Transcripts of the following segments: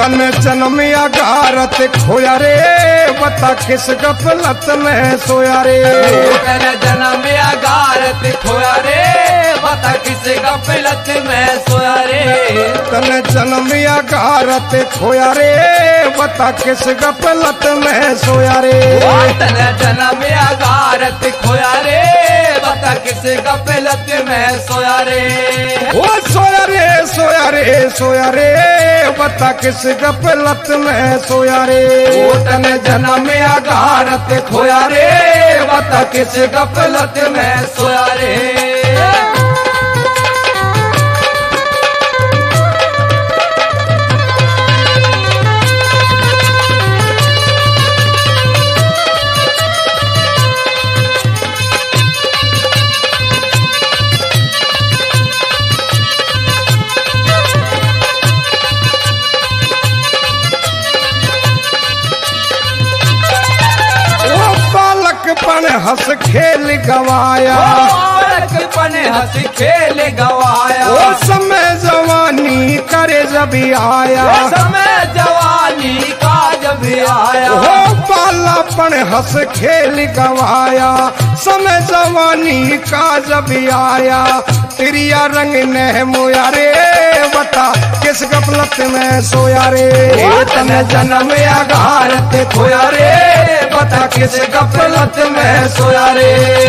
तन जन्म अगारत खोया रे बता किस गफलत में सोया रे। तन जन्म अगारत खोया रे बता किस गफलत में सोया रे। तन जन्म अगारत खोया रे बता किस गफलत में सोया रे। तन जन्म अगारत खोया रे बता किस गफलत में सोया रे। ओ सोया रे सोया रे सोया रे बता किस गफलत में सोया रे। तन जन्म अगारत खोया रे बता किस गफलत में सोया रे। बालकपन हंस खेल गवाया, बालकपन हंस खेल गवाया। ओ समय जवानी करे जब आया, समय जवानी का जब आया। ओ बालापन हंस खेल गवाया, समय जवानी का जब आया। तिरिया रंग ने मोया रे बता किस गफलत में सोया रे। तन जन्म अगारत खोया रे बता किस गफलत में सोया रे।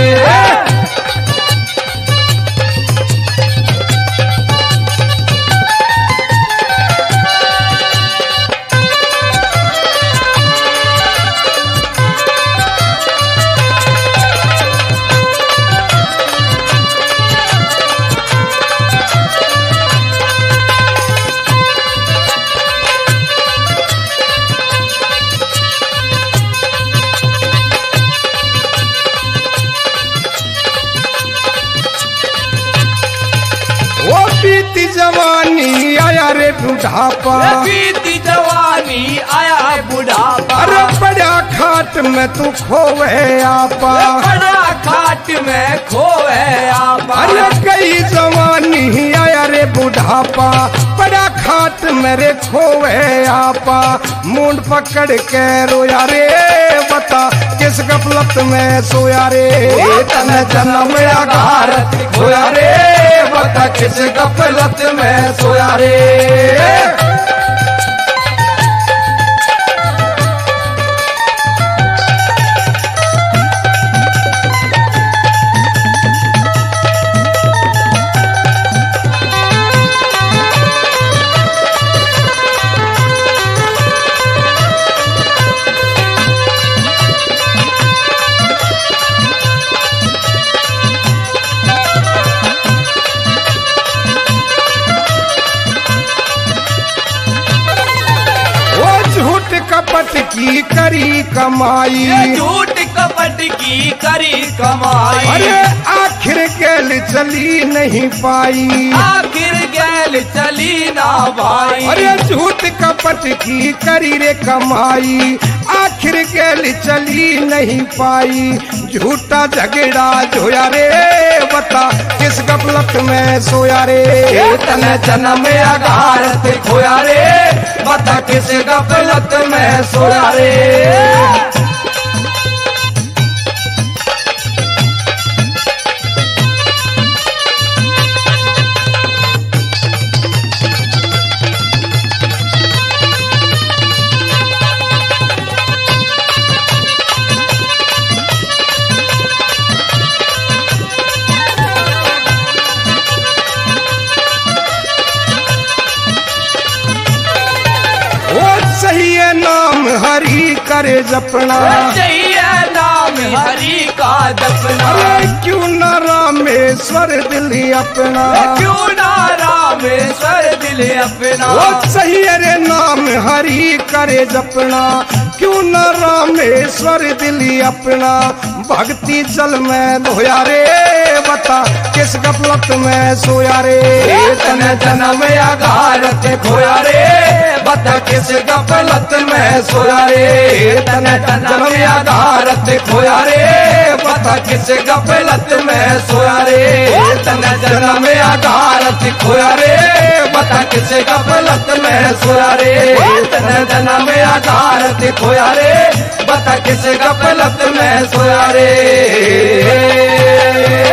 बीती जवानी आया रे बुढ़ापा, बीती जवानी आया बुढ़ापा। अरे बड़ा खाट में तू खोवे आपा, बड़ा खाट में खोए आपा। अरे कई जवानी आया रे बुढ़ापा, बड़ा खाट मेरे खोवे आपा। मुंड पकड़ के रोया रे बता किस गफलत में सोया रे। तन जन्म अगारत खोया रे बता किस गफलत में सोया रे। कपट की करी कमाई, झूठ कपट की करी कमाई। अरे आखिर गैल चली नहीं पाई, आखिर गैल चली ना भाई। अरे झूठ कपट की करी रे कमाई, आखिर गैल चली नहीं पाई। झूठा झगड़ा जोया रे बता किस गफलत में सोया रे। तन जन्म अगारत खोया रे बता किस गफलत में सोया रे। सही है नाम हरि करे जपना, चाहिए नाम हरि का जपना। अरे क्यों न रामेश्वर दिल अपना, क्यों ना रामेश्वर दिल अपना। वो सही रे नाम हरि करे जपना, क्यों न रामेश्वर दिल अपना। भक्ति जल में धोया रे बता किस गफलत में सोया रे। तन जन्म अगारत खोया रे बता किस गफलत में सोया रे। तन जन्म अगारत खोया रे बता किस गफलत में सोया रे। तन जन्म अगारत खोया रे बता किस गफलत में सोया रे तन जन्म आधार ते खोया रे बता किस गफलत में सोया रे